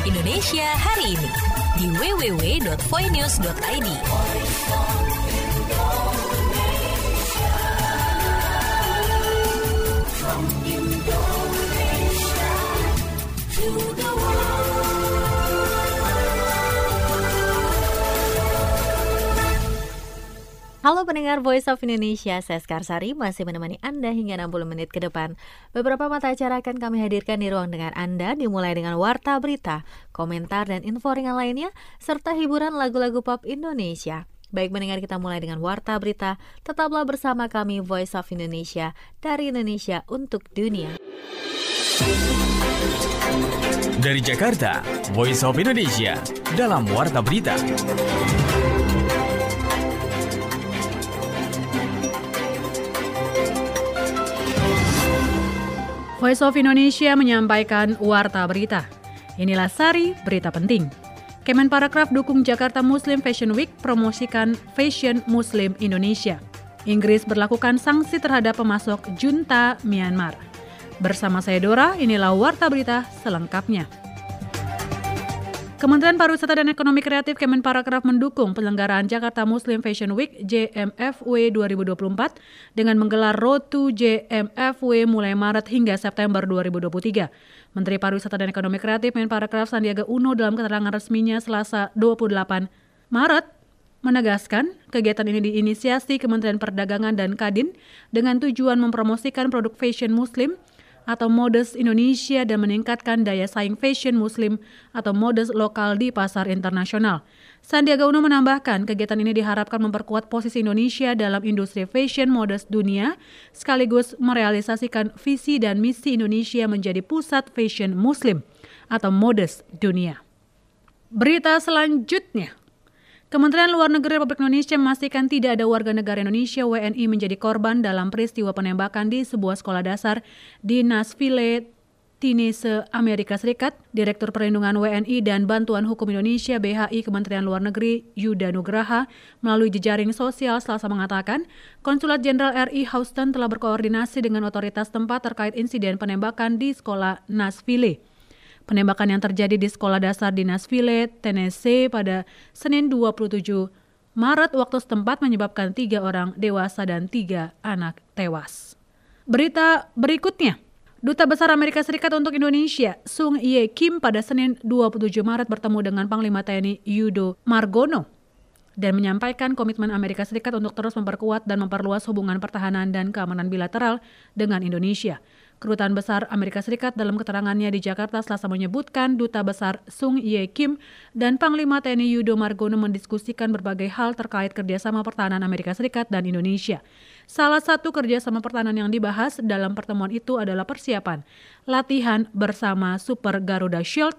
Indonesia hari ini di www.voinews.id. Halo pendengar Voice of Indonesia, saya Skarsari masih menemani Anda hingga 60 menit ke depan. Beberapa mata acara akan kami hadirkan di ruang dengar Anda, dimulai dengan warta berita, komentar dan info ringan lainnya, serta hiburan lagu-lagu pop Indonesia. Baik mendengar, kita mulai dengan warta berita. Tetaplah bersama kami Voice of Indonesia, dari Indonesia untuk dunia. Dari Jakarta, Voice of Indonesia dalam warta berita. Voice of Indonesia menyampaikan warta berita. Inilah sari berita penting. Kemenparekraf dukung Jakarta Muslim Fashion Week, promosikan fashion Muslim Indonesia. Inggris berlakukan sanksi terhadap pemasok junta Myanmar. Bersama saya Dora, inilah warta berita selengkapnya. Kementerian Pariwisata dan Ekonomi Kreatif Kemenparekraf mendukung penyelenggaraan Jakarta Muslim Fashion Week JMFW 2024 dengan menggelar Road to JMFW mulai Maret hingga September 2023. Menteri Pariwisata dan Ekonomi Kreatif Kemenparekraf Sandiaga Uno dalam keterangan resminya Selasa 28 Maret menegaskan kegiatan ini diinisiasi Kementerian Perdagangan dan Kadin dengan tujuan mempromosikan produk fashion Muslim atau modes Indonesia dan meningkatkan daya saing fashion Muslim atau modes lokal di pasar internasional. Sandiaga Uno menambahkan kegiatan ini diharapkan memperkuat posisi Indonesia dalam industri fashion modes dunia, sekaligus merealisasikan visi dan misi Indonesia menjadi pusat fashion Muslim atau modes dunia. Berita selanjutnya. Kementerian Luar Negeri Republik Indonesia memastikan tidak ada warga negara Indonesia WNI menjadi korban dalam peristiwa penembakan di sebuah sekolah dasar di Nashville, Tennessee, Amerika Serikat. Direktur Perlindungan WNI dan Bantuan Hukum Indonesia BHI Kementerian Luar Negeri Yuda Nugraha melalui jejaring sosial Selasa mengatakan, Konsulat Jenderal RI Houston telah berkoordinasi dengan otoritas tempat terkait insiden penembakan di sekolah Nashville. Penembakan yang terjadi di sekolah dasar di Nashville, Tennessee pada Senin 27 Maret waktu setempat menyebabkan 3 orang dewasa dan 3 anak tewas. Berita berikutnya. Duta Besar Amerika Serikat untuk Indonesia, Sung Ye Kim pada Senin 27 Maret bertemu dengan Panglima TNI Yudo Margono dan menyampaikan komitmen Amerika Serikat untuk terus memperkuat dan memperluas hubungan pertahanan dan keamanan bilateral dengan Indonesia. Kedutaan Besar Amerika Serikat dalam keterangannya di Jakarta Selasa menyebutkan Duta Besar Sung Ye Kim dan Panglima TNI Yudo Margono mendiskusikan berbagai hal terkait kerjasama pertahanan Amerika Serikat dan Indonesia. Salah satu kerjasama pertahanan yang dibahas dalam pertemuan itu adalah persiapan latihan bersama Super Garuda Shield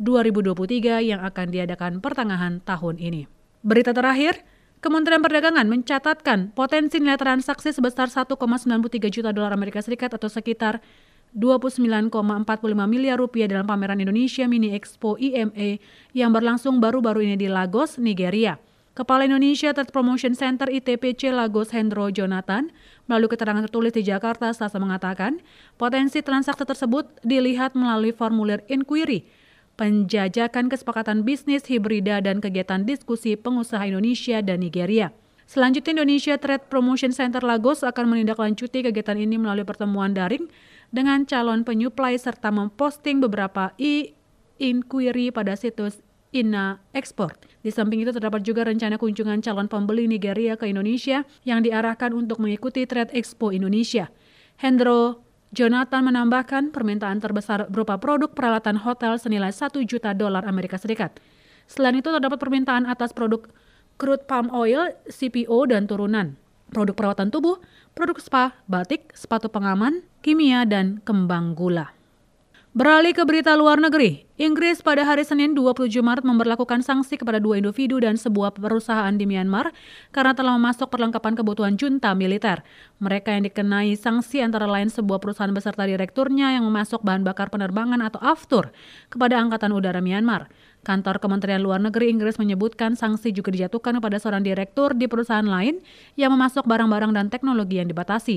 2023 yang akan diadakan pertengahan tahun ini. Berita terakhir, Kementerian Perdagangan mencatatkan potensi nilai transaksi sebesar 1,93 juta dolar Amerika Serikat atau sekitar 29,45 miliar rupiah dalam pameran Indonesia Mini Expo IME yang berlangsung baru-baru ini di Lagos, Nigeria. Kepala Indonesia Trade Promotion Center ITPC Lagos Hendro Jonathan melalui keterangan tertulis di Jakarta Selasa mengatakan potensi transaksi tersebut dilihat melalui formulir inquiry, penjajakan kesepakatan bisnis hibrida dan kegiatan diskusi pengusaha Indonesia dan Nigeria. Selanjutnya Indonesia Trade Promotion Center Lagos akan menindaklanjuti kegiatan ini melalui pertemuan daring dengan calon penyuplai serta memposting beberapa e-inquiry pada situs INA Export. Di samping itu terdapat juga rencana kunjungan calon pembeli Nigeria ke Indonesia yang diarahkan untuk mengikuti Trade Expo Indonesia. Hendro Jonathan menambahkan permintaan terbesar berupa produk peralatan hotel senilai 1 juta dolar Amerika Serikat. Selain itu terdapat permintaan atas produk crude palm oil, CPO dan turunan, produk perawatan tubuh, produk spa, batik, sepatu pengaman, kimia dan kembang gula. Beralih ke berita luar negeri, Inggris pada hari Senin 27 Maret memberlakukan sanksi kepada 2 individu dan sebuah perusahaan di Myanmar karena telah memasok perlengkapan kebutuhan junta militer. Mereka yang dikenai sanksi antara lain sebuah perusahaan beserta direkturnya yang memasok bahan bakar penerbangan atau aftur kepada Angkatan Udara Myanmar. Kantor Kementerian Luar Negeri Inggris menyebutkan sanksi juga dijatuhkan kepada seorang direktur di perusahaan lain yang memasok barang-barang dan teknologi yang dibatasi.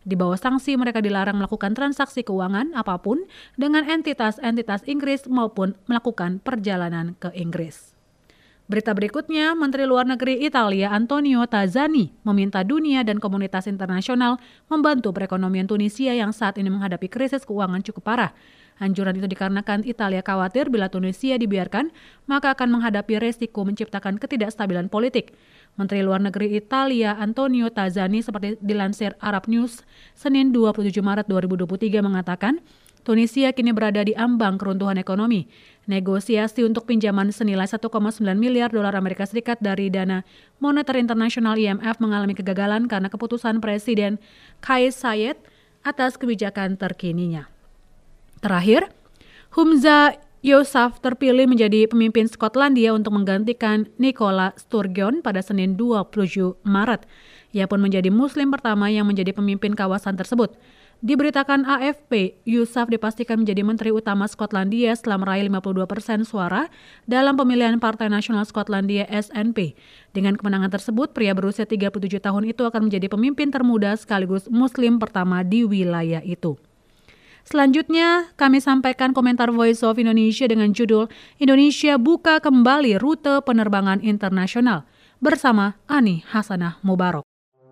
Di bawah sanksi, mereka dilarang melakukan transaksi keuangan apapun dengan entitas-entitas Inggris maupun melakukan perjalanan ke Inggris. Berita berikutnya, Menteri Luar Negeri Italia Antonio Tajani meminta dunia dan komunitas internasional membantu perekonomian Tunisia yang saat ini menghadapi krisis keuangan cukup parah. Anjuran itu dikarenakan Italia khawatir bila Tunisia dibiarkan, maka akan menghadapi resiko menciptakan ketidakstabilan politik. Menteri Luar Negeri Italia Antonio Tajani seperti dilansir Arab News, Senin 27 Maret 2023 mengatakan, Tunisia kini berada di ambang keruntuhan ekonomi. Negosiasi untuk pinjaman senilai 1,9 miliar dolar Amerika Serikat dari Dana Moneter Internasional IMF mengalami kegagalan karena keputusan Presiden Kais Saied atas kebijakan terkininya. Terakhir, Humza Yousaf terpilih menjadi pemimpin Skotlandia untuk menggantikan Nicola Sturgeon pada Senin 27 Maret. Ia pun menjadi Muslim pertama yang menjadi pemimpin kawasan tersebut. Diberitakan AFP, Yousaf dipastikan menjadi Menteri Utama Skotlandia setelah meraih 52% suara dalam pemilihan Partai Nasional Skotlandia SNP. Dengan kemenangan tersebut, pria berusia 37 tahun itu akan menjadi pemimpin termuda sekaligus Muslim pertama di wilayah itu. Selanjutnya, kami sampaikan komentar Voice of Indonesia dengan judul Indonesia buka kembali rute penerbangan internasional bersama Ani Hasanah Mubarok.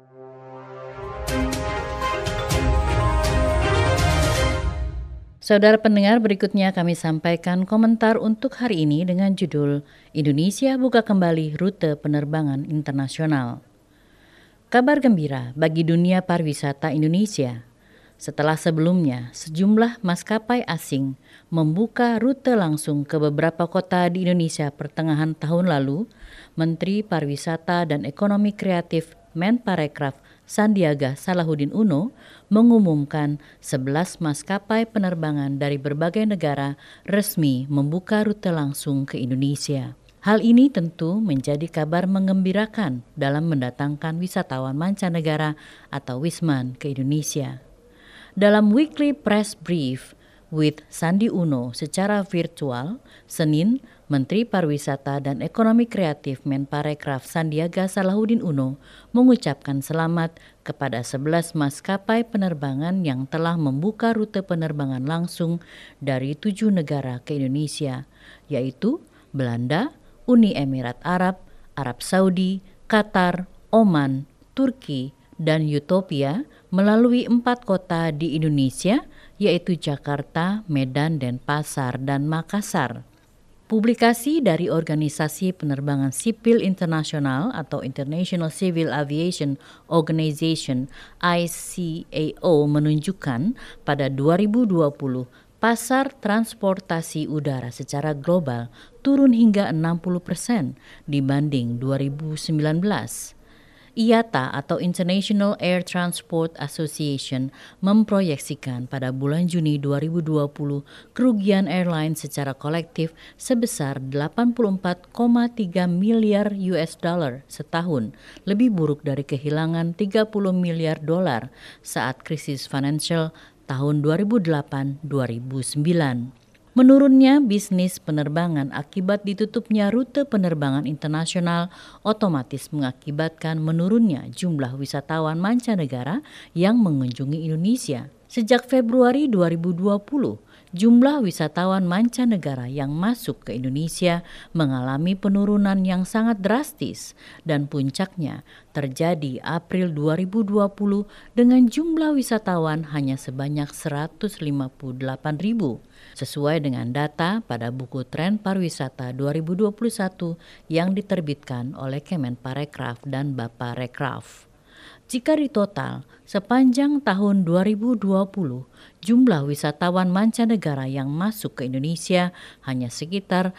Saudara pendengar, berikutnya kami sampaikan komentar untuk hari ini dengan judul Indonesia buka kembali rute penerbangan internasional. Kabar gembira bagi dunia pariwisata Indonesia. Setelah sebelumnya sejumlah maskapai asing membuka rute langsung ke beberapa kota di Indonesia pertengahan tahun lalu, Menteri Pariwisata dan Ekonomi Kreatif Menparekraf Sandiaga Salahuddin Uno mengumumkan 11 maskapai penerbangan dari berbagai negara resmi membuka rute langsung ke Indonesia. Hal ini tentu menjadi kabar menggembirakan dalam mendatangkan wisatawan mancanegara atau Wisman ke Indonesia. Dalam weekly press brief with Sandi Uno secara virtual, Senin, Menteri Pariwisata dan Ekonomi Kreatif Menparekraf Sandiaga Salahuddin Uno mengucapkan selamat kepada 11 maskapai penerbangan yang telah membuka rute penerbangan langsung dari 7 negara ke Indonesia, yaitu Belanda, Uni Emirat Arab, Arab Saudi, Qatar, Oman, Turki, dan Utopia melalui 4 kota di Indonesia, yaitu Jakarta, Medan, Denpasar, dan Makassar. Publikasi dari Organisasi Penerbangan Sipil Internasional atau International Civil Aviation Organization ICAO menunjukkan pada 2020 pasar transportasi udara secara global turun hingga 60% dibanding 2019. IATA atau International Air Transport Association memproyeksikan pada bulan Juni 2020 kerugian airline secara kolektif sebesar 84,3 miliar US dollar setahun, lebih buruk dari kehilangan 30 miliar dolar saat krisis financial tahun 2008-2009. Menurunnya bisnis penerbangan akibat ditutupnya rute penerbangan internasional otomatis mengakibatkan menurunnya jumlah wisatawan mancanegara yang mengunjungi Indonesia. Sejak Februari 2020, jumlah wisatawan mancanegara yang masuk ke Indonesia mengalami penurunan yang sangat drastis dan puncaknya terjadi April 2020 dengan jumlah wisatawan hanya sebanyak 158.000. Sesuai dengan data pada buku Tren Pariwisata 2021 yang diterbitkan oleh Kemenparekraf dan Baparekraf. Jika ditotal, sepanjang tahun 2020, jumlah wisatawan mancanegara yang masuk ke Indonesia hanya sekitar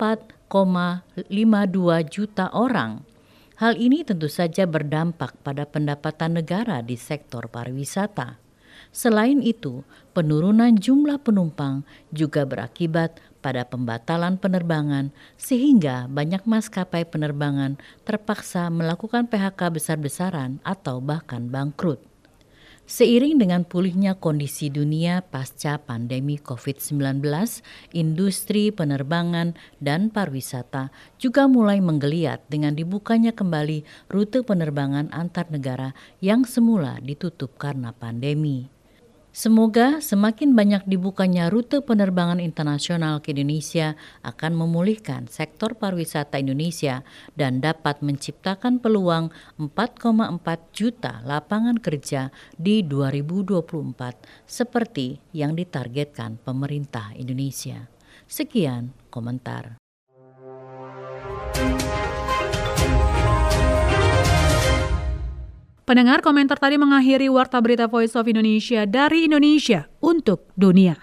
4,52 juta orang. Hal ini tentu saja berdampak pada pendapatan negara di sektor pariwisata. Selain itu, penurunan jumlah penumpang juga berakibat pada pembatalan penerbangan sehingga banyak maskapai penerbangan terpaksa melakukan PHK besar-besaran atau bahkan bangkrut. Seiring dengan pulihnya kondisi dunia pasca pandemi COVID-19, industri penerbangan dan pariwisata juga mulai menggeliat dengan dibukanya kembali rute penerbangan antar negara yang semula ditutup karena pandemi. Semoga semakin banyak dibukanya rute penerbangan internasional ke Indonesia akan memulihkan sektor pariwisata Indonesia dan dapat menciptakan peluang 4,4 juta lapangan kerja di 2024 seperti yang ditargetkan pemerintah Indonesia. Sekian komentar. Pendengar, komentar tadi mengakhiri Warta Berita Voice of Indonesia dari Indonesia untuk dunia.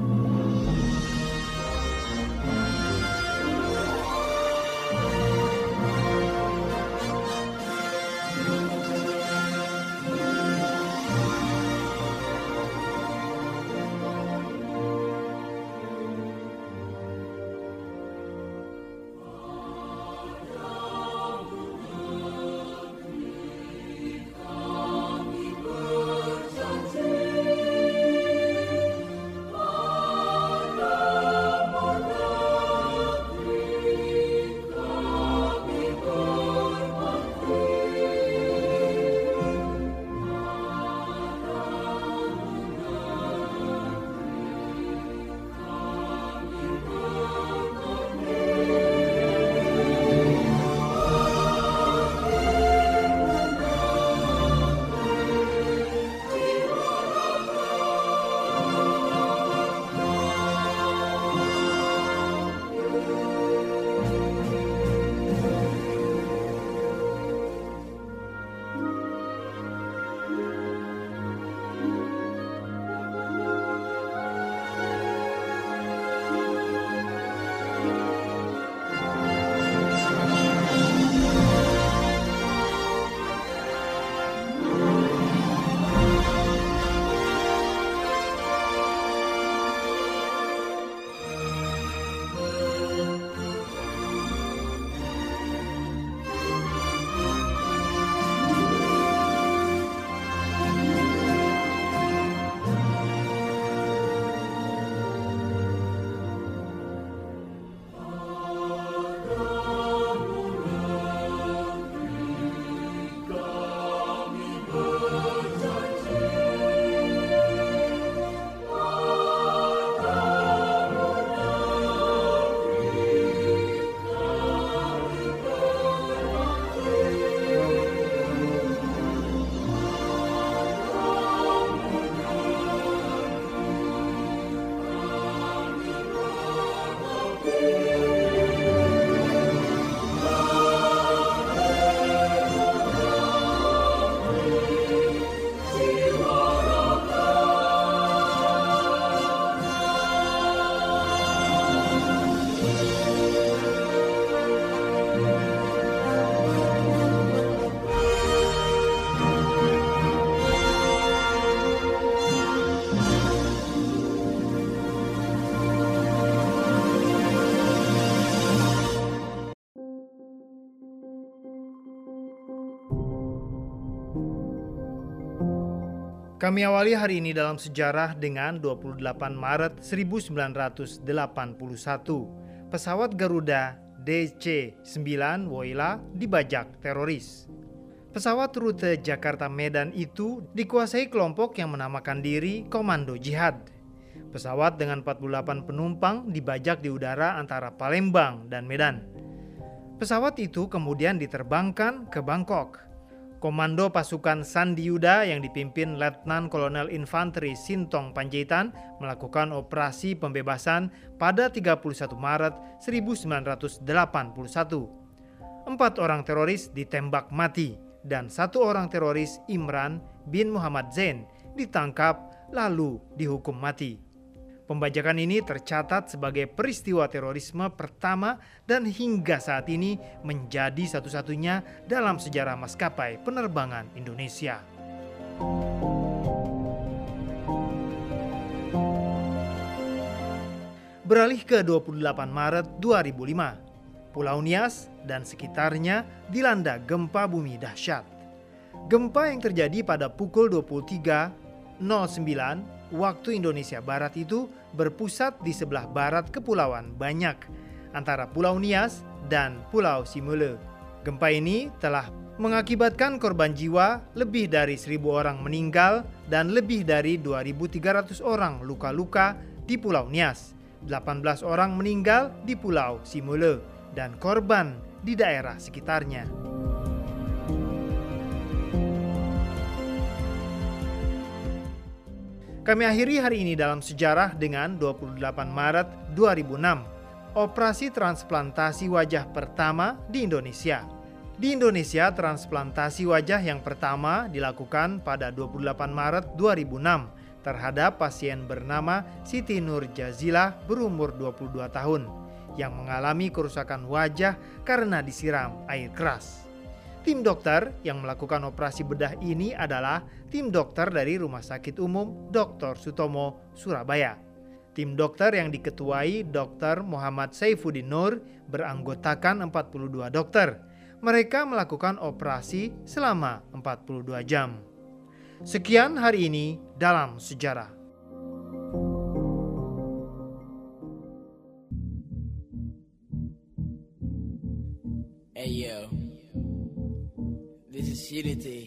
Kami awali hari ini dalam sejarah dengan 28 Maret 1981. Pesawat Garuda DC-9 Woyla dibajak teroris. Pesawat rute Jakarta-Medan itu dikuasai kelompok yang menamakan diri Komando Jihad. Pesawat dengan 48 penumpang dibajak di udara antara Palembang dan Medan. Pesawat itu kemudian diterbangkan ke Bangkok. Komando pasukan Sandi Yuda yang dipimpin Letnan Kolonel Infanteri Sintong Panjaitan melakukan operasi pembebasan pada 31 Maret 1981. 4 orang teroris ditembak mati dan 1 orang teroris Imran bin Muhammad Zain ditangkap lalu dihukum mati. Pembajakan ini tercatat sebagai peristiwa terorisme pertama dan hingga saat ini menjadi satu-satunya dalam sejarah maskapai penerbangan Indonesia. Beralih ke 28 Maret 2005, Pulau Nias dan sekitarnya dilanda gempa bumi dahsyat. Gempa yang terjadi pada pukul 23.09 waktu Indonesia Barat itu berpusat di sebelah barat Kepulauan Banyak, antara Pulau Nias dan Pulau Simele. Gempa ini telah mengakibatkan korban jiwa lebih dari 1.000 orang meninggal dan lebih dari 2.300 orang luka-luka di Pulau Nias. 18 orang meninggal di Pulau Simele dan korban di daerah sekitarnya. Kami akhiri hari ini dalam sejarah dengan 28 Maret 2006, operasi transplantasi wajah pertama di Indonesia. Di Indonesia, transplantasi wajah yang pertama dilakukan pada 28 Maret 2006 terhadap pasien bernama Siti Nur Jazilah berumur 22 tahun yang mengalami kerusakan wajah karena disiram air keras. Tim dokter yang melakukan operasi bedah ini adalah tim dokter dari Rumah Sakit Umum Dr. Sutomo, Surabaya. Tim dokter yang diketuai Dr. Muhammad Saifuddin Nur beranggotakan 42 dokter. Mereka melakukan operasi selama 42 jam. Sekian hari ini dalam sejarah. Hey yo, this is Unity.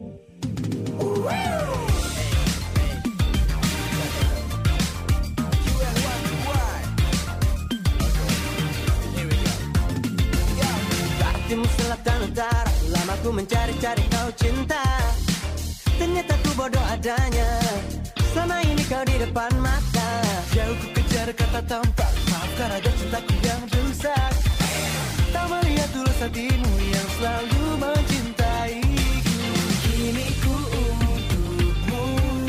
Timur, selatan, utara, lama ku mencari-cari kau cinta. Ternyata ku bodoh adanya, selama ini kau di depan mata. Jauh ku kejar kata tampak, maafkan aja cintaku yang rusak. Tak melihat tulus hatimu yang selalu mencintaiku. Kini ku untukmu,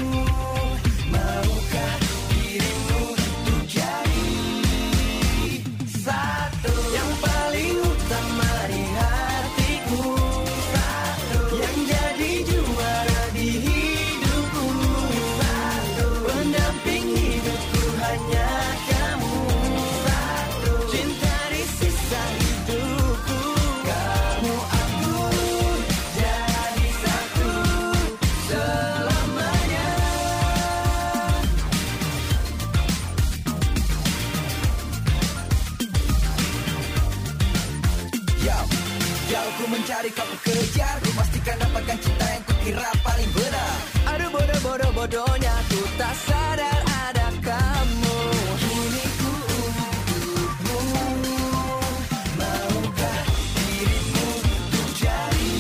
maukah dirimu untuk jadi satu yang paling utama di hatiku, satu yang jadi juara di hidupku, satu pendamping hidupku hanya kamu, satu cinta di sisa hidupku, kamu aku jadi satu selamanya. Jauh ku mencari kau ku kejar, ku pastikan dapatkan cinta yang ku kira paling benar. Aduh bodoh-bodohnya ku tak sadar ada kamu. Kini ku untukmu, maukah dirimu untuk jadi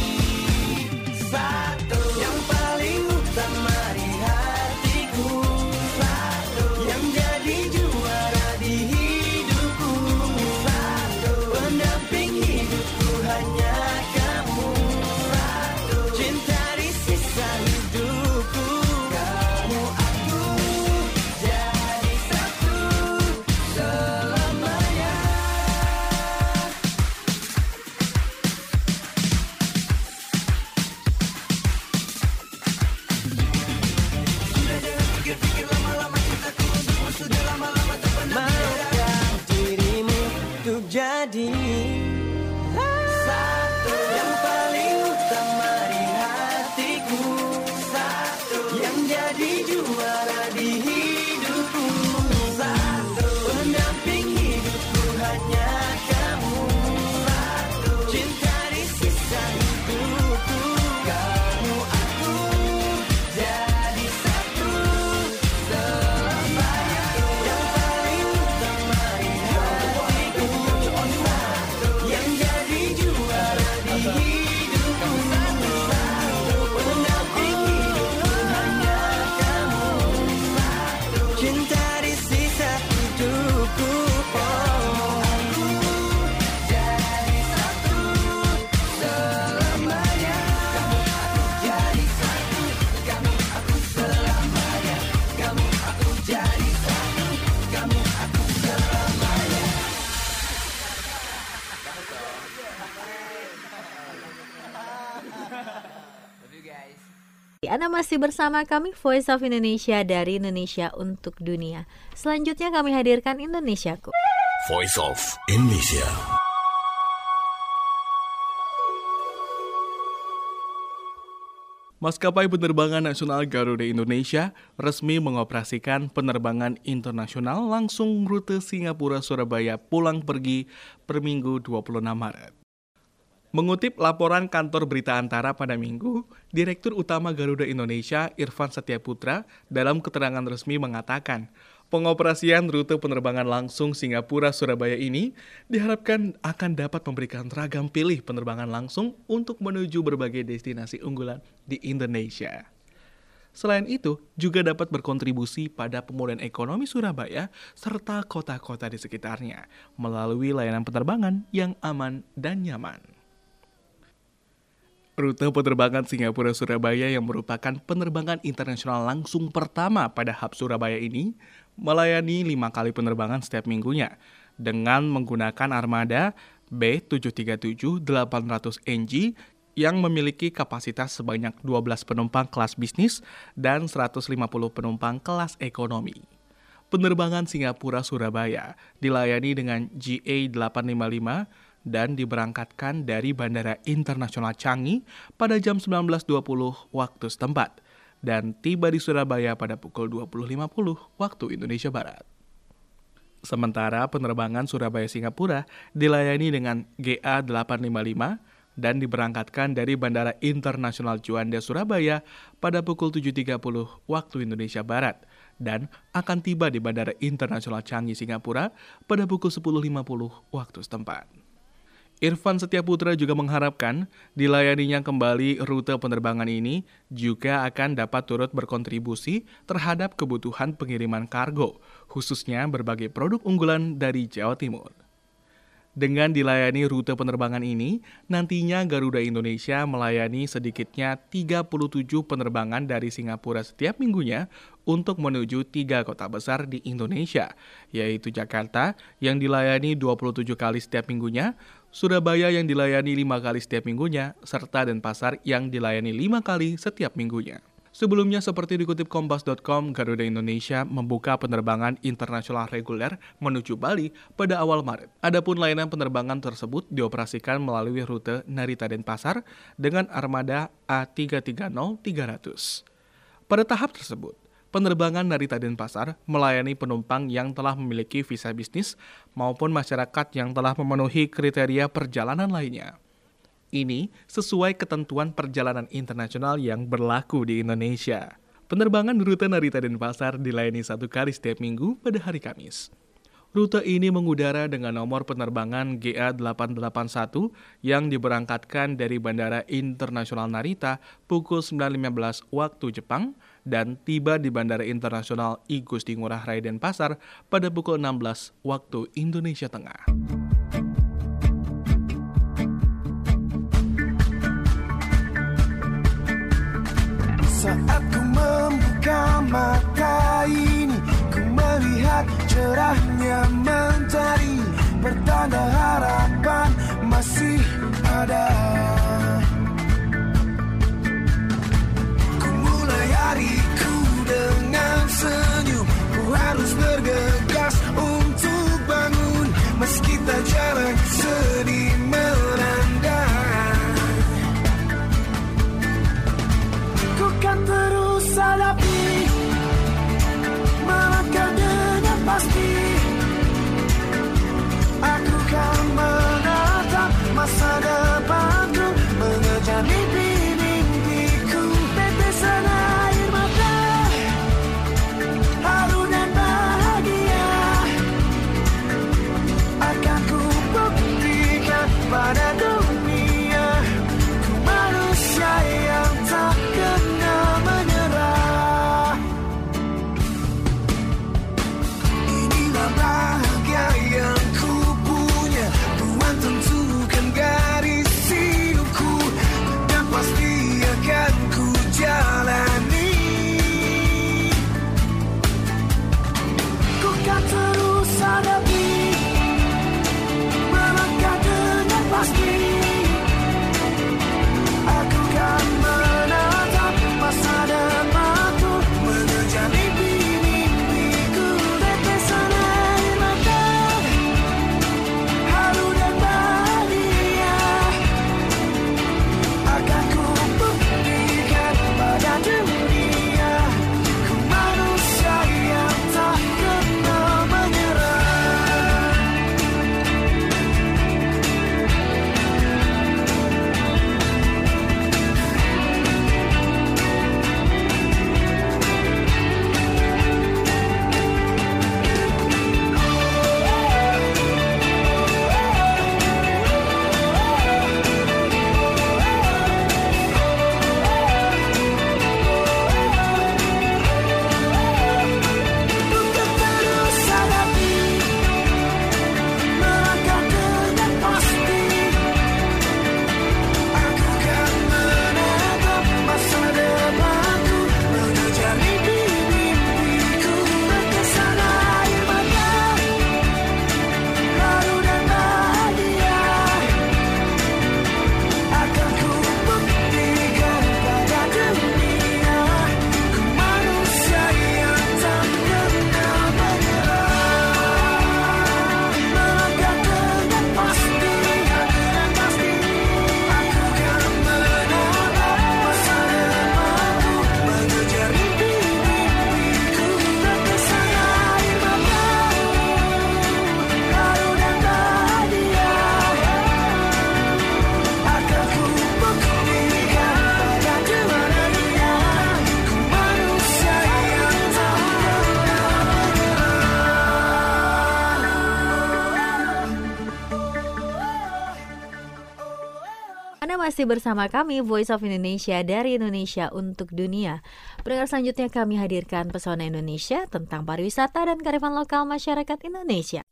satu yang paling utama di hatiku, satu yang jadi juara di hidupku, satu pendamping hidupku hanya kamu, satu cinta di sisa hidupku, kamu aku jadi satu selamanya. Sudah jangan pikir-pikir lama-lama, cintaku untukmu sudah lama-lama terpendam. Maukah dirimu untuk jadi satu yang paling utama di hatiku, satu yang jadi juara di hidupku, satu pendamping hidupku hanya kamu, satu cinta di sisa hidupku, kamu aku jadi satu selamanya. Yang paling utama di hatiku, satu yang jadi juara di hidupku, satu pendamping hidupku hanya kamu, satu cinta di sisa hidupku, oh aku jadi satu selamanya. Kamu aku jadi satu, kamu aku selamanya. Kamu aku jadi satu, kamu aku selamanya. Love you guys. Anda masih bersama kami Voice of Indonesia dari Indonesia untuk Dunia. Selanjutnya kami hadirkan Indonesiaku. Voice of Indonesia. Maskapai Penerbangan Nasional Garuda Indonesia resmi mengoperasikan penerbangan internasional langsung rute Singapura-Surabaya pulang pergi per Minggu 26 Maret. Mengutip laporan kantor berita Antara pada Minggu, Direktur Utama Garuda Indonesia Irfan Setiaputra dalam keterangan resmi mengatakan, pengoperasian rute penerbangan langsung Singapura-Surabaya ini diharapkan akan dapat memberikan ragam pilih penerbangan langsung untuk menuju berbagai destinasi unggulan di Indonesia. Selain itu, juga dapat berkontribusi pada pemulihan ekonomi Surabaya serta kota-kota di sekitarnya melalui layanan penerbangan yang aman dan nyaman. Rute penerbangan Singapura-Surabaya yang merupakan penerbangan internasional langsung pertama pada hub Surabaya ini melayani 5 kali penerbangan setiap minggunya dengan menggunakan armada B737-800NG yang memiliki kapasitas sebanyak 12 penumpang kelas bisnis dan 150 penumpang kelas ekonomi. Penerbangan Singapura-Surabaya dilayani dengan GA855 dan diberangkatkan dari Bandara Internasional Changi pada jam 19.20 waktu setempat dan tiba di Surabaya pada pukul 20.50 waktu Indonesia Barat. Sementara penerbangan Surabaya-Singapura dilayani dengan GA855 dan diberangkatkan dari Bandara Internasional Juanda Surabaya pada pukul 7.30 waktu Indonesia Barat dan akan tiba di Bandara Internasional Changi, Singapura pada pukul 10.50 waktu setempat. Irfan Setiaputra juga mengharapkan dilayaninya kembali rute penerbangan ini juga akan dapat turut berkontribusi terhadap kebutuhan pengiriman kargo, khususnya berbagai produk unggulan dari Jawa Timur. Dengan dilayani rute penerbangan ini, nantinya Garuda Indonesia melayani sedikitnya 37 penerbangan dari Singapura setiap minggunya untuk menuju 3 kota besar di Indonesia, yaitu Jakarta yang dilayani 27 kali setiap minggunya, Surabaya yang dilayani 5 kali setiap minggunya, serta Denpasar yang dilayani 5 kali setiap minggunya. Sebelumnya, seperti dikutip Kompas.com, Garuda Indonesia membuka penerbangan internasional reguler menuju Bali pada awal Maret. Adapun layanan penerbangan tersebut dioperasikan melalui rute Narita-Denpasar dengan armada A330-300. Pada tahap tersebut, penerbangan Narita-Denpasar melayani penumpang yang telah memiliki visa bisnis maupun masyarakat yang telah memenuhi kriteria perjalanan lainnya. Ini sesuai ketentuan perjalanan internasional yang berlaku di Indonesia. Penerbangan rute Narita-Denpasar dilayani 1 kali setiap minggu pada hari Kamis. Rute ini mengudara dengan nomor penerbangan GA881 yang diberangkatkan dari Bandara Internasional Narita pukul 9.15 waktu Jepang dan tiba di Bandara Internasional I Gusti Ngurah Rai Denpasar pada pukul 16 waktu Indonesia Tengah. Saat ku membuka mata ini, ku melihat cerahnya mentari, pertanda harapan masih ada. Ku mulai hariku dengan senyum, ku harus bergegas untuk bangun, meski tak jalan sedih melanda. Ku kan terus hadapi, melangkah dengan pasti, masih bersama kami Voice of Indonesia dari Indonesia untuk dunia. Pendengar, selanjutnya kami hadirkan Pesona Indonesia tentang pariwisata dan kearifan lokal masyarakat Indonesia.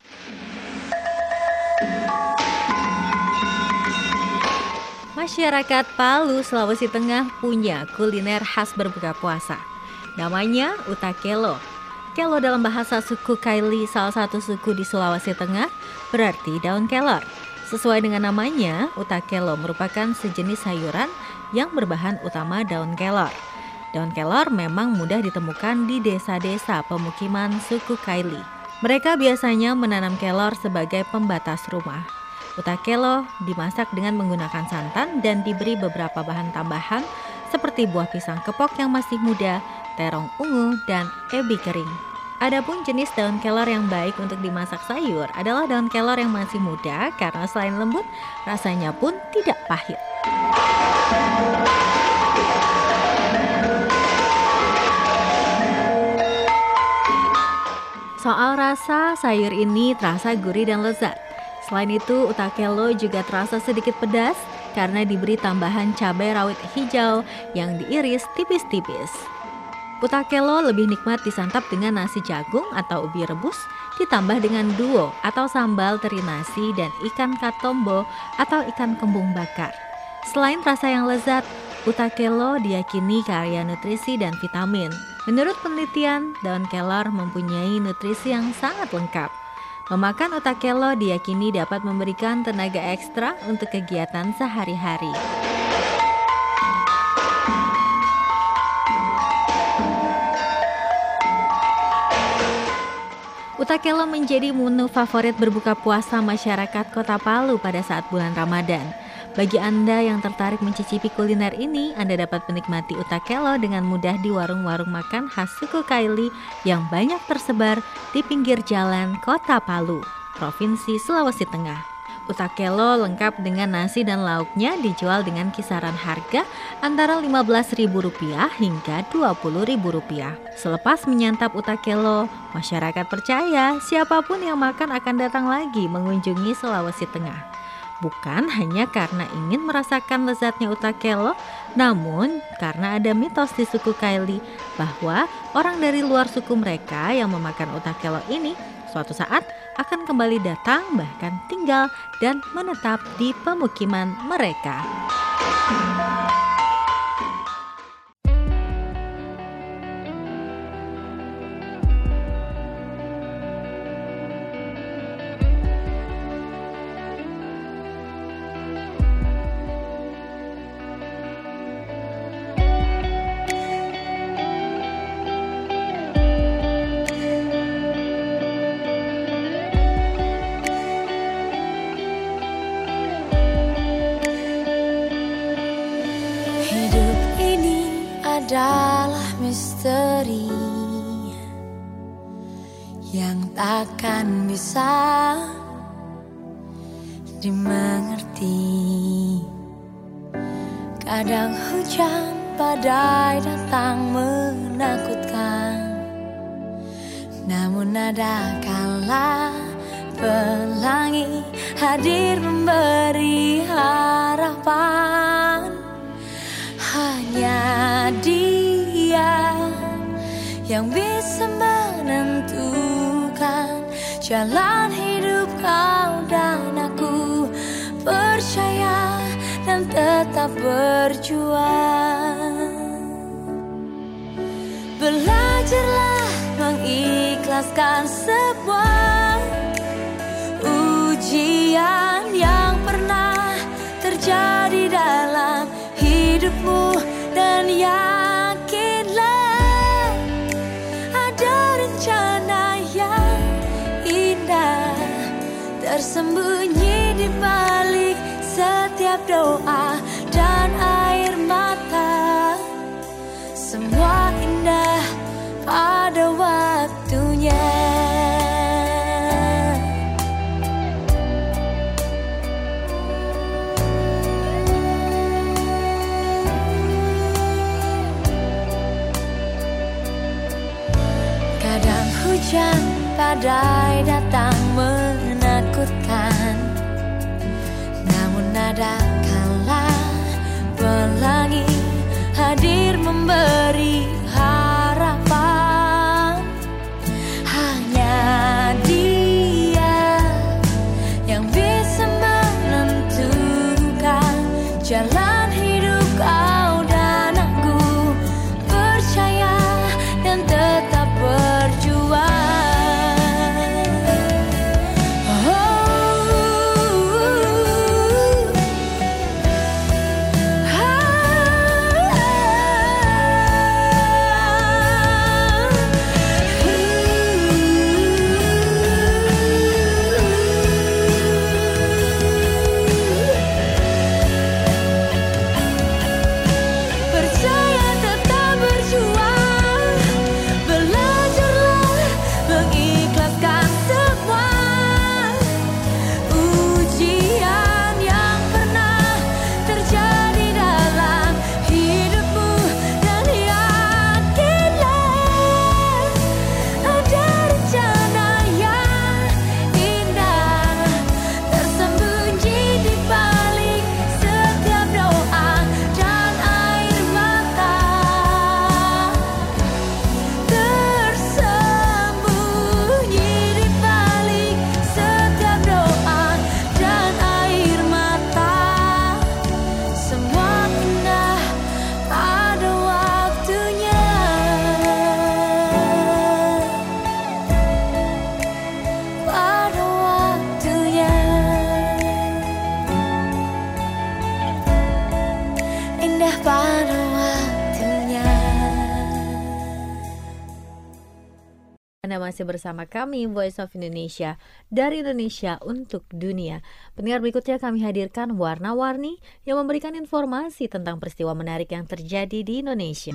Masyarakat Palu, Sulawesi Tengah punya kuliner khas berbuka puasa. Namanya utakelo. Kelo dalam bahasa suku Kaili, salah satu suku di Sulawesi Tengah, berarti daun kelor. Sesuai dengan namanya, utakelo merupakan sejenis sayuran yang berbahan utama daun kelor. Daun kelor memang mudah ditemukan di desa-desa pemukiman suku Kaili. Mereka biasanya menanam kelor sebagai pembatas rumah. Utakelo dimasak dengan menggunakan santan dan diberi beberapa bahan tambahan seperti buah pisang kepok yang masih muda, terong ungu, dan ebi kering. Adapun jenis daun kelor yang baik untuk dimasak sayur adalah daun kelor yang masih muda karena selain lembut, rasanya pun tidak pahit. Soal rasa, sayur ini terasa gurih dan lezat. Selain itu, utakelo juga terasa sedikit pedas karena diberi tambahan cabai rawit hijau yang diiris tipis-tipis. Utakelo lebih nikmat disantap dengan nasi jagung atau ubi rebus, ditambah dengan duo atau sambal teri nasi dan ikan katombo atau ikan kembung bakar. Selain rasa yang lezat, utakelo diyakini kaya nutrisi dan vitamin. Menurut penelitian, daun kelor mempunyai nutrisi yang sangat lengkap. Memakan utakelo diyakini dapat memberikan tenaga ekstra untuk kegiatan sehari-hari. Utakelo menjadi menu favorit berbuka puasa masyarakat Kota Palu pada saat bulan Ramadan. Bagi Anda yang tertarik mencicipi kuliner ini, Anda dapat menikmati utakelo dengan mudah di warung-warung makan khas suku Kaili yang banyak tersebar di pinggir jalan Kota Palu, Provinsi Sulawesi Tengah. Utakelo lengkap dengan nasi dan lauknya dijual dengan kisaran harga antara Rp15.000 hingga Rp20.000. Selepas menyantap utakelo, masyarakat percaya siapapun yang makan akan datang lagi mengunjungi Sulawesi Tengah. Bukan hanya karena ingin merasakan lezatnya utakelo, namun karena ada mitos di suku Kaili bahwa orang dari luar suku mereka yang memakan utakelo ini suatu saat akan kembali datang, bahkan tinggal dan menetap di pemukiman mereka. Adalah misteri yang takkan bisa dimengerti. Kadang hujan badai datang menakutkan, namun ada kala pelangi hadir memberi harapan. Hanya Dia yang bisa menentukan jalan hidup kau dan aku. Percaya dan tetap berjuang. Belajarlah mengikhlaskan sebuah ujian yang pernah terjadi dalam hidupmu, dan yakinlah ada rencana yang indah tersembunyi di balik setiap doa dan air mata. Semua indah pada waktunya. Hujan badai datang menakutkan, namun ada kala masih bersama kami Voice of Indonesia, dari Indonesia untuk dunia. Pendengar, berikutnya kami hadirkan Warna-Warni yang memberikan informasi tentang peristiwa menarik yang terjadi di Indonesia.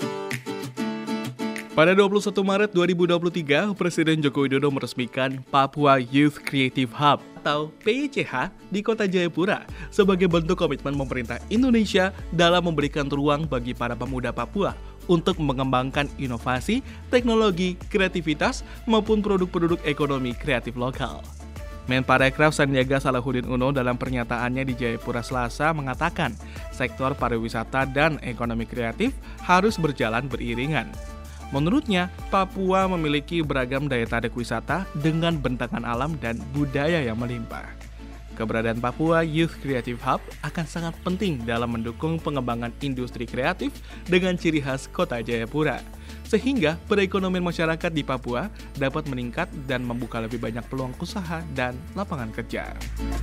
Pada 21 Maret 2023, Presiden Joko Widodo meresmikan Papua Youth Creative Hub atau PYCH di Kota Jayapura sebagai bentuk komitmen pemerintah Indonesia dalam memberikan ruang bagi para pemuda Papua untuk mengembangkan inovasi, teknologi, kreativitas, maupun produk-produk ekonomi kreatif lokal. Menparekraf Sandiaga Salahuddin Uno dalam pernyataannya di Jayapura Selasa mengatakan sektor pariwisata dan ekonomi kreatif harus berjalan beriringan. Menurutnya, Papua memiliki beragam daya tarik wisata dengan bentangan alam dan budaya yang melimpah. Keberadaan Papua Youth Creative Hub akan sangat penting dalam mendukung pengembangan industri kreatif dengan ciri khas Kota Jayapura, sehingga perekonomian masyarakat di Papua dapat meningkat dan membuka lebih banyak peluang usaha dan lapangan kerja.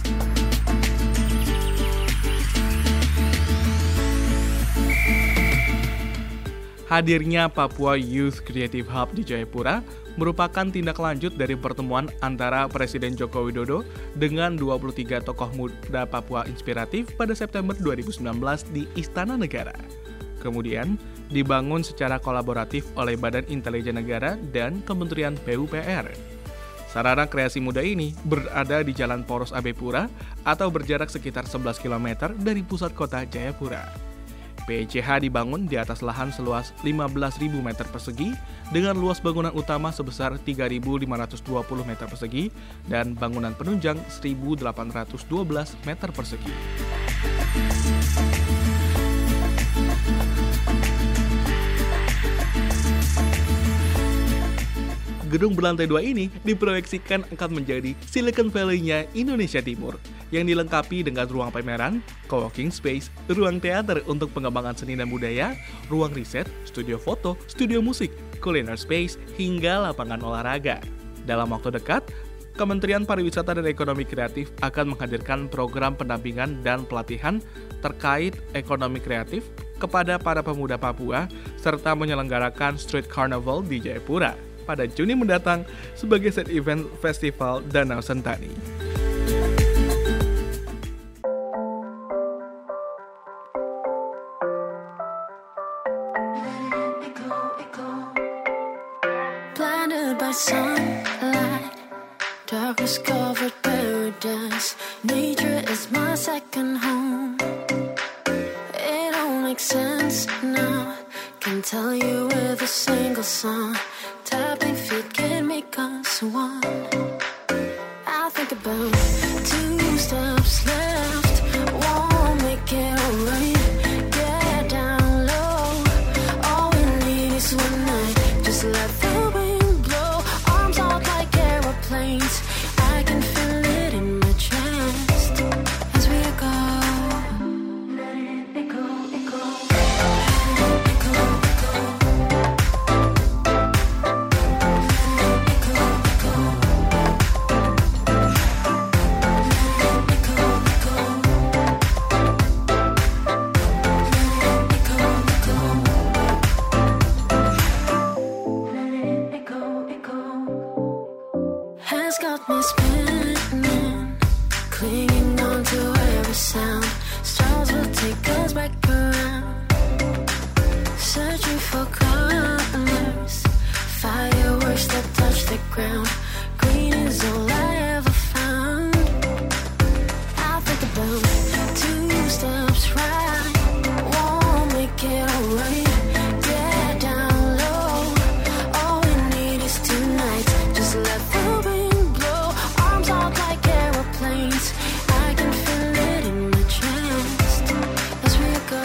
Hadirnya Papua Youth Creative Hub di Jayapura merupakan tindak lanjut dari pertemuan antara Presiden Joko Widodo dengan 23 tokoh muda Papua inspiratif pada September 2019 di Istana Negara. Kemudian, dibangun secara kolaboratif oleh Badan Intelijen Negara dan Kementerian PUPR. Sarana kreasi muda ini berada di Jalan Poros Abepura atau berjarak sekitar 11 km dari pusat kota Jayapura. PYCH dibangun di atas lahan seluas 15.000 meter persegi dengan luas bangunan utama sebesar 3.520 meter persegi dan bangunan penunjang 1.812 meter persegi. Gedung berlantai 2 ini diproyeksikan akan menjadi Silicon Valley-nya Indonesia Timur yang dilengkapi dengan ruang pameran, co-working space, ruang teater untuk pengembangan seni dan budaya, ruang riset, studio foto, studio musik, culiner space, hingga lapangan olahraga. Dalam waktu dekat, Kementerian Pariwisata dan Ekonomi Kreatif akan menghadirkan program pendampingan dan pelatihan terkait ekonomi kreatif kepada para pemuda Papua serta menyelenggarakan Street Carnival di Jayapura pada Juni mendatang sebagai side event Festival Danau Sentani. Blinded by sunlight, darkness covered paradise. Nature is my second home. It all makes sense now. Can tell you with a single song. Tapping feet can make us one. I think about 2 steps left, won't make it alright. Get down low, all we need is one night. Just let the wind blow, arms out like aeroplanes. I can feel it in my chest as we go. Let it go, it go. Got me spinning, clinging on to every sound. Stars will take us back around, searching for colors, fireworks that touch the ground. Green is all I ever found. I think about 2 steps right, won't make it alright. Get down low, all we need is tonight. Just let the I can feel it in my chest as we go.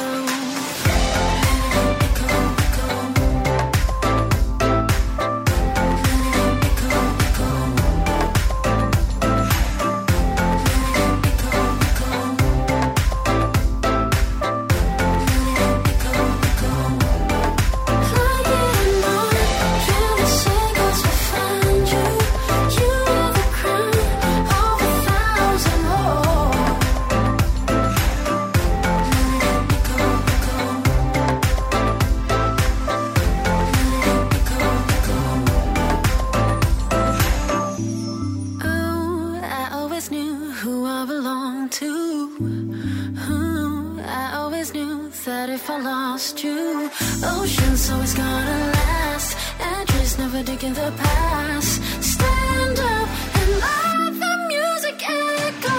always knew who I belonged to. I always knew that if I lost you, oceans always gonna last, and trees never dig in the past. Stand up and let the music echo.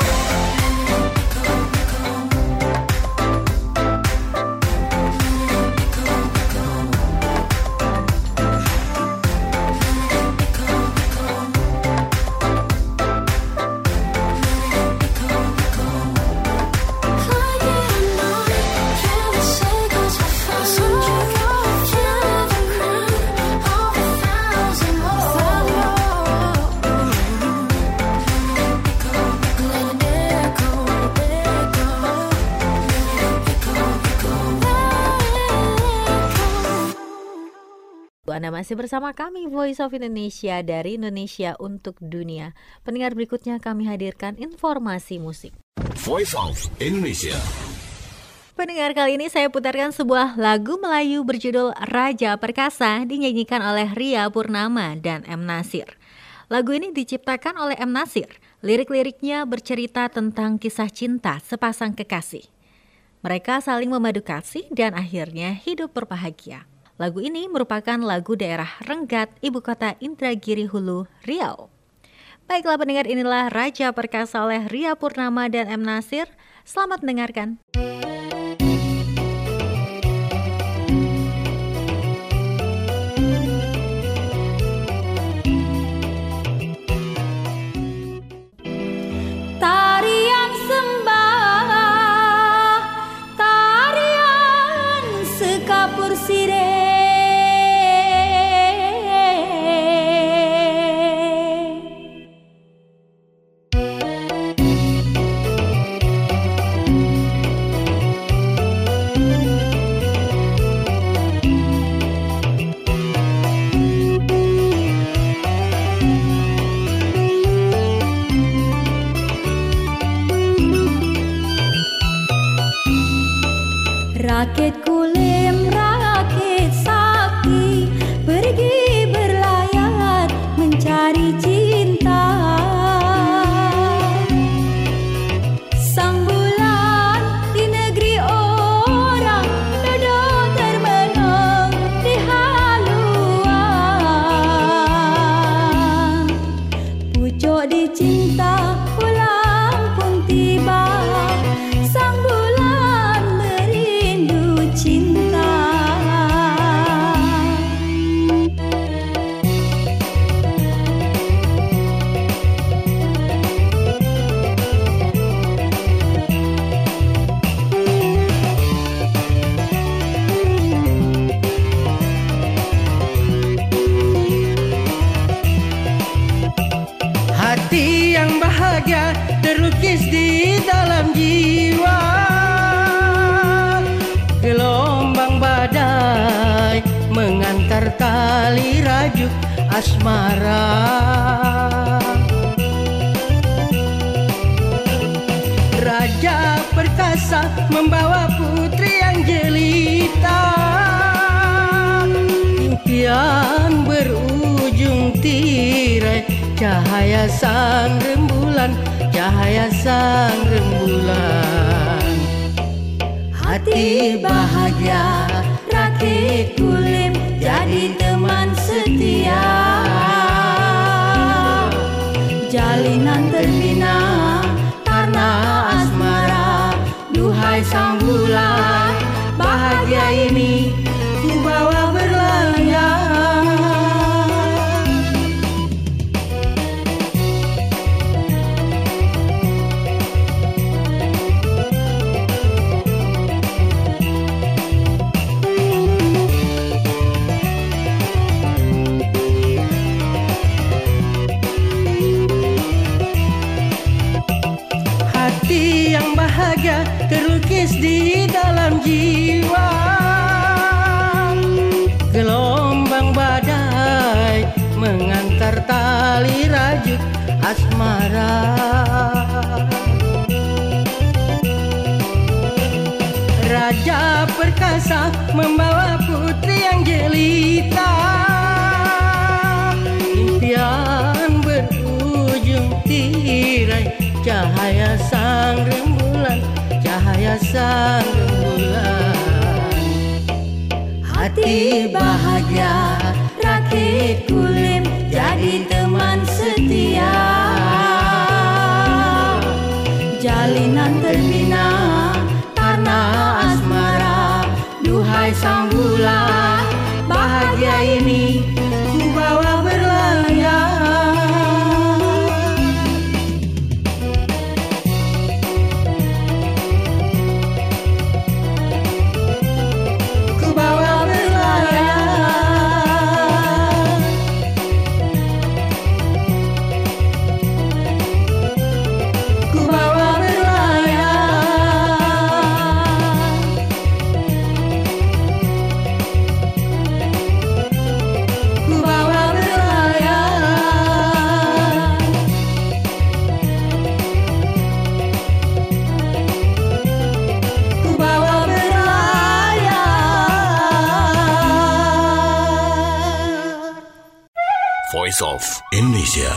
Anda masih bersama kami Voice of Indonesia dari Indonesia untuk Dunia. Pendengar, berikutnya kami hadirkan informasi musik. Voice of Indonesia. Pendengar, kali ini saya putarkan sebuah lagu Melayu berjudul Raja Perkasa, dinyanyikan oleh Ria Purnama dan M. Nasir. Lagu ini diciptakan oleh M. Nasir. Lirik-liriknya bercerita tentang kisah cinta sepasang kekasih. Mereka saling memadu kasih dan akhirnya hidup berbahagia. Lagu ini merupakan lagu daerah Renggat, ibu kota Indragiri Hulu, Riau. Baiklah pendengar, inilah Raja Perkasa oleh Ria Purnama dan M. Nasir. Selamat mendengarkan. Tarian sembah, tarian sekapur sirih. Rakit kulim, rakit sakti, pergi berlayar mencari cinta. Sang bulan di negeri orang, dodo termenung di haluan. Pucuk dicinta, pulang pun tiba. Sang bulan merindu cinta. Hati yang bahagia terlukis di dalam jiwa. Gelombang badai mengantar tali rajuk asmara. Raja perkasa membawa putri yang jelita. Impian berujung tirai, cahaya sang rembulan, cahaya sang rembulan. Hati bahagia, rakit kulim jadi teman setia. Jalinan terbina karena asmara. Duhai sang bulan, bahagia ini ku bawa berlayar. Hati yang bahagia terlukis di dalam jiwa. Gelombang badai mengantar tali rajuk asmara. Raja perkasa membawa putri yang jelita. Impian berujung tirai, hiasan rembulan. Hati bahagia, rakit kulim, jadi teman setia. Jalinan terbina karena asmara. Duhai sang bulan, bahagia ini ku bawa berlayar. Ku bawa berlayar. Ku bawa Voice of Indonesia.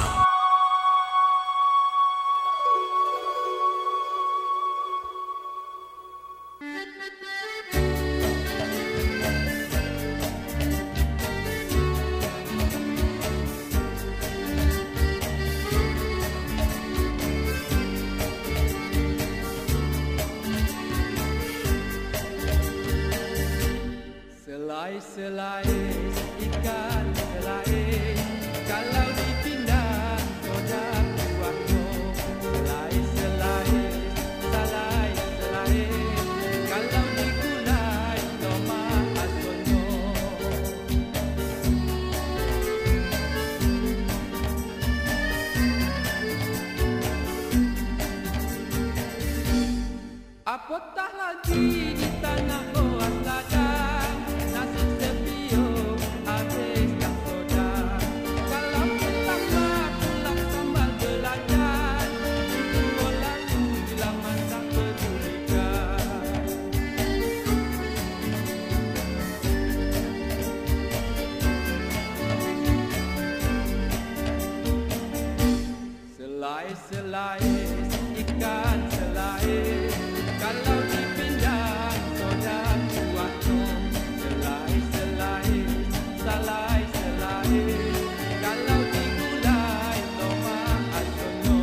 Selai-selai ikan selai, kalau dipindah kodak buahmu. Selai-selai, selai-selai, kalau digulai loma asono. Apatah lagi di tanah luas ladang, nasi sepio habis tak soda. Kalau ditambah pula sambal belacan, itu lalu bila masak pedulikan. Selai-selai ikan selai, kalau dipindah soda buahmu. Selai-selai, selai-selai, kalau digulai loma asono.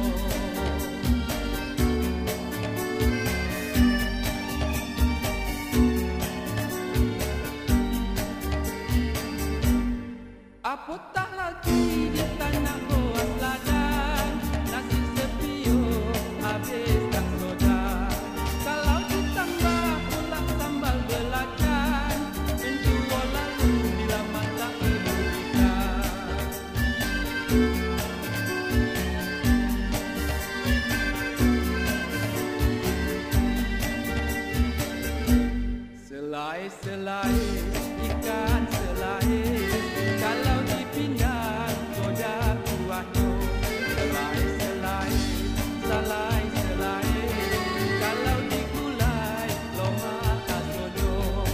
Apatah lagi di tanah luas ladang, nasi sepio habis tak soda. Kalau ditambah pula sambal belacan, menjual lalu bila masak pedulikan. Selai-selai ikan selai, kalau dipindah kodak buahmu. Selai-selai, selai-selai, kalau digulai loma asono.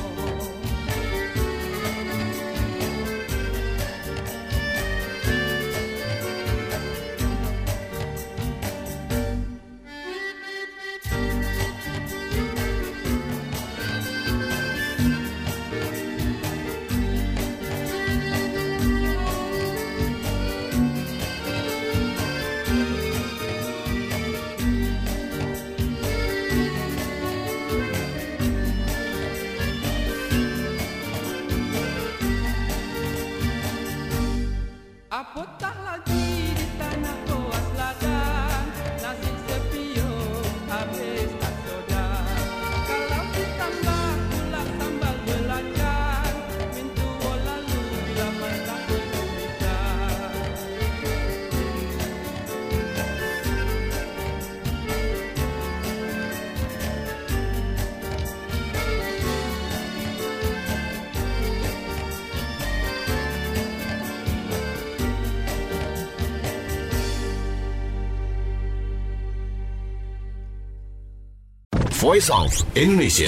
Apatah lagi di tanah luas ladang, nasi sepio habis tak soda. Kalau ditambah pula sambal belacan, menjual lalu bila masak pedulikan. Voice of Indonesia.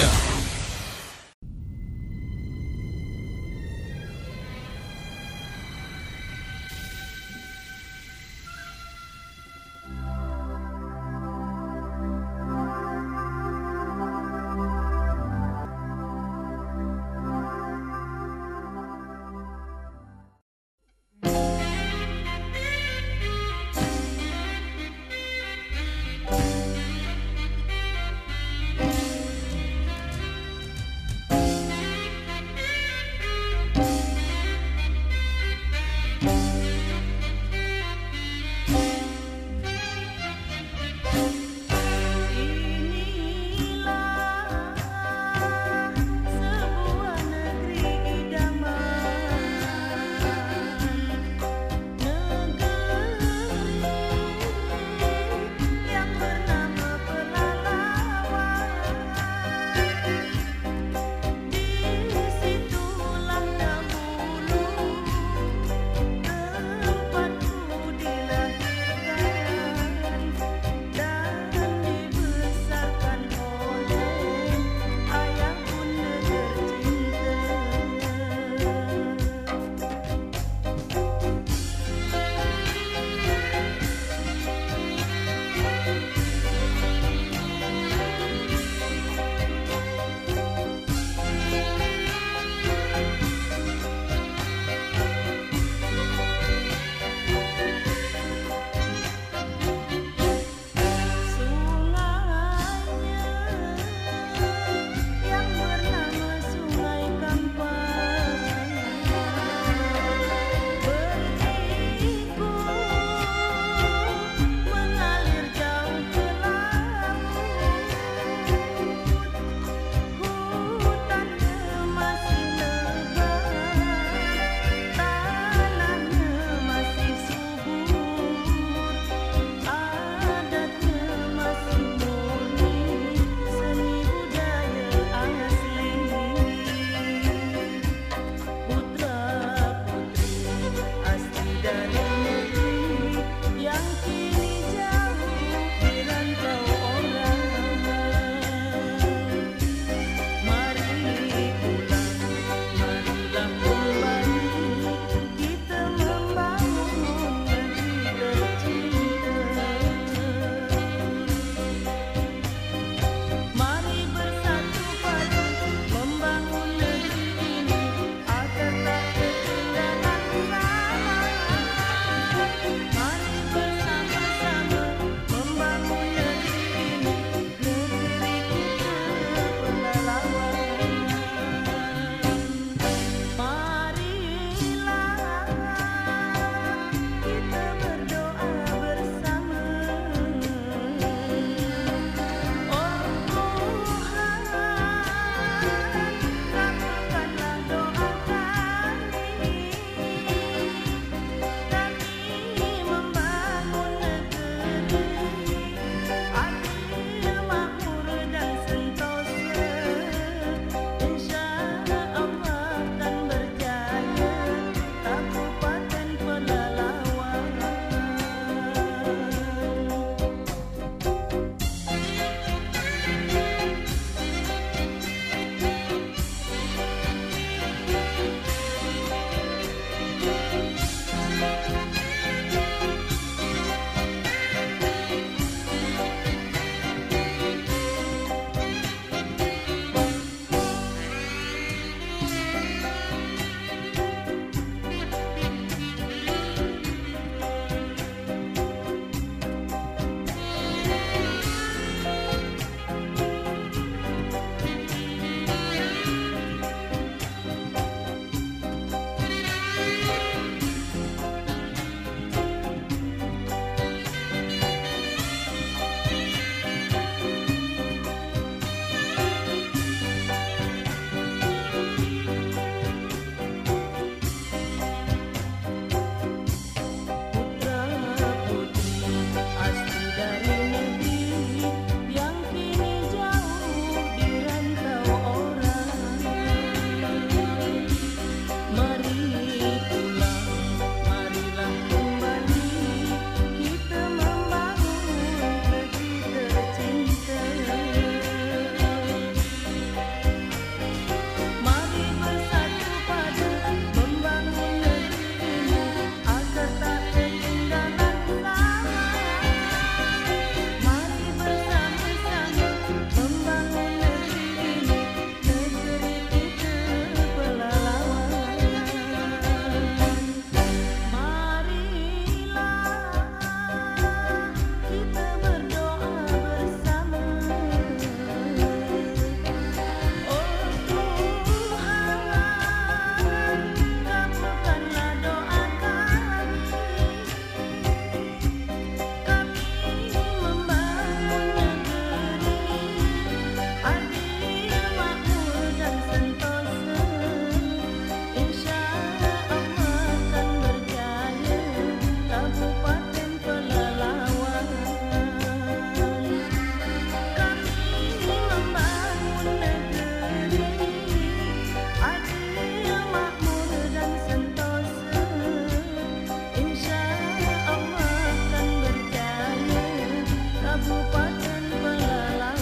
Kabupaten Pelalawan.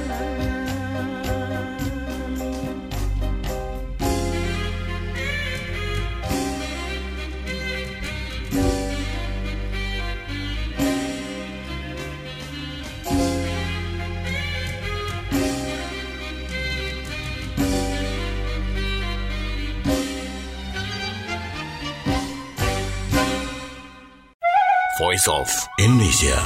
Voice of Indonesia.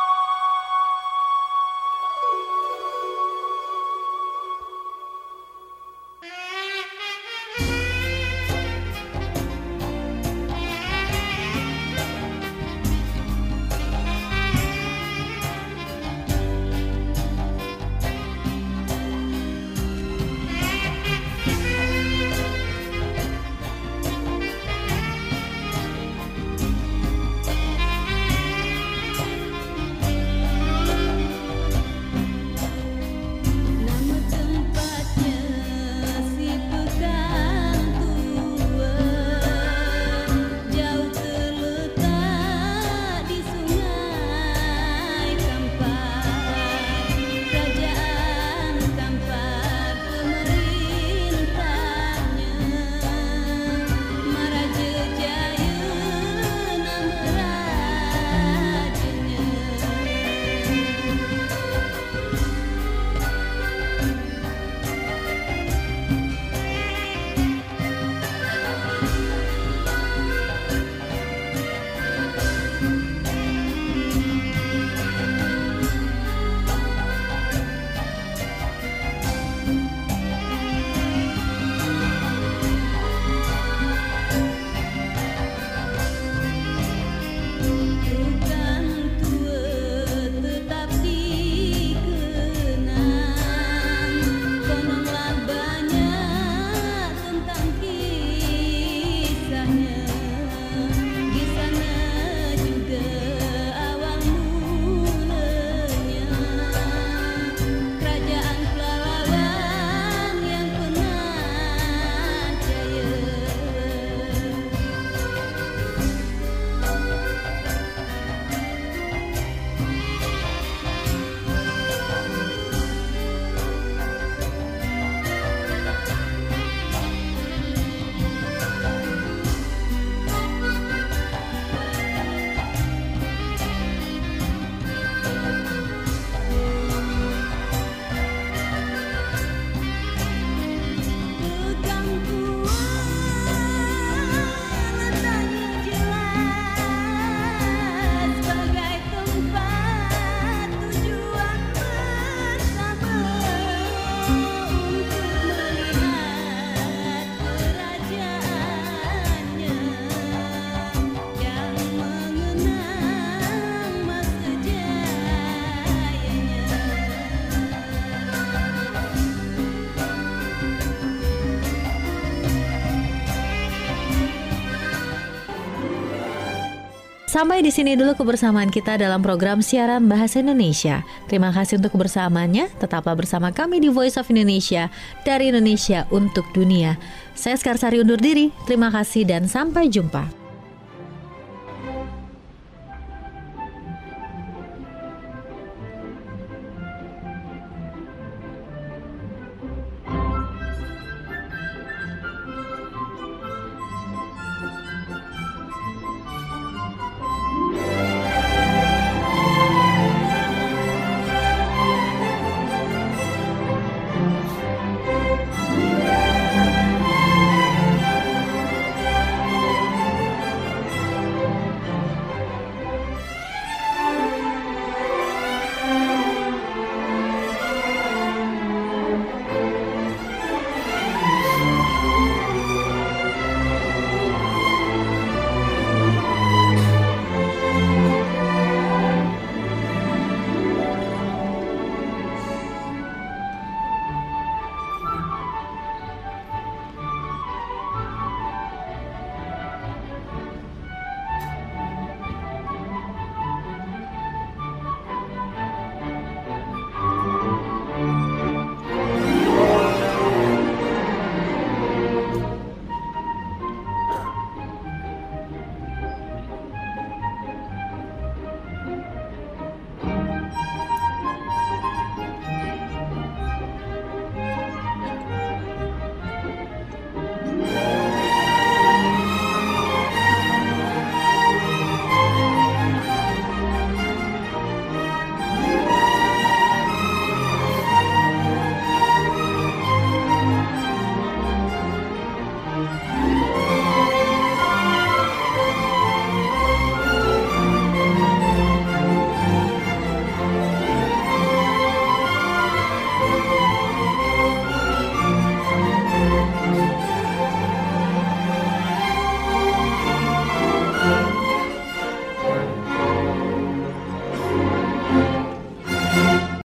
Sampai di sini dulu kebersamaan kita dalam program siaran Bahasa Indonesia. Terima kasih untuk kebersamaannya. Tetaplah bersama kami di Voice of Indonesia, dari Indonesia untuk dunia. Saya Skarsari undur diri. Terima kasih dan sampai jumpa.